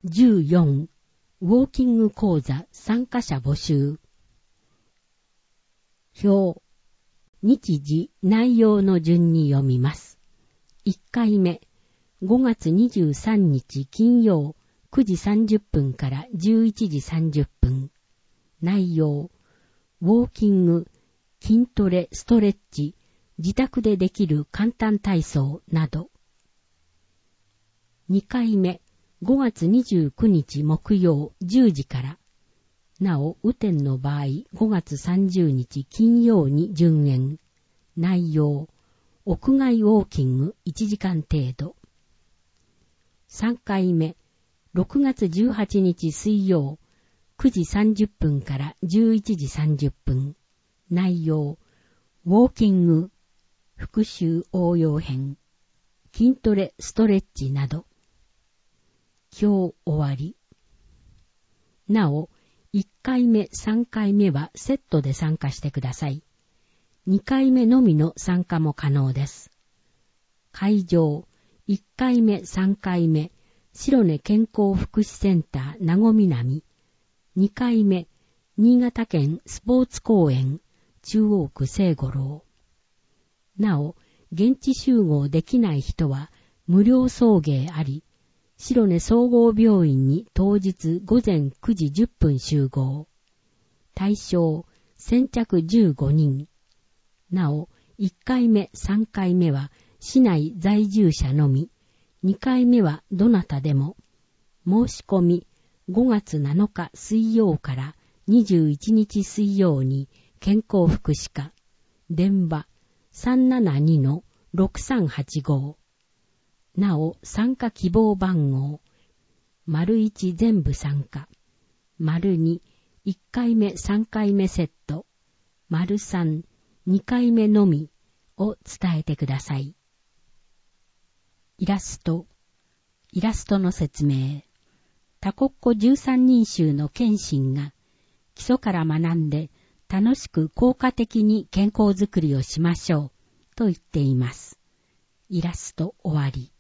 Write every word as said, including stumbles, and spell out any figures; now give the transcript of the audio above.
じゅうよん、ウォーキング講座参加者募集。表、日時、内容の順に読みます。いっかいめ、ごがつにじゅうさんにち金曜くじさんじゅっぷんからじゅういちじさんじゅっぷん。内容、ウォーキング、筋トレ、ストレッチ、自宅でできる簡単体操など。にかいめ、ごがつにじゅうくにち木曜じゅうじから。なお、雨天の場合、ごがつさんじゅうにち金曜に順延。内容、屋外ウォーキングいちじかん程度。さんかいめ、ろくがつじゅうはちにち水曜くじさんじゅっぷんからじゅういちじさんじゅっぷん。内容、ウォーキング、復習応用編、筋トレ、ストレッチなど。今日終わり。なお、いっかいめ、さんかいめはセットで参加してください。にかいめのみの参加も可能です。会場、いっかいめ、さんかいめ、白根健康福祉センター名護南。にかいめ、新潟県スポーツ公園中央区聖五郎。なお、現地集合できない人は無料送迎あり、白根総合病院に当日午前くじじゅっぷん集合。対象、先着じゅうごにん。なお、いっかいめ、さんかいめは市内在住者のみ。にかいめはどなたでも。申し込み、ごがつなのか水曜からにじゅういちにち水曜に健康福祉課。電話 さんななにのろくさんはちご。なお、参加希望番号、丸いち全部参加、丸に、いっかいめさんかいめセット、丸さん、にかいめのみを伝えてください。イラスト、イラストの説明。多国語じゅうさんにん衆の謙信が、基礎から学んで楽しく効果的に健康づくりをしましょうと言っています。イラスト終わり。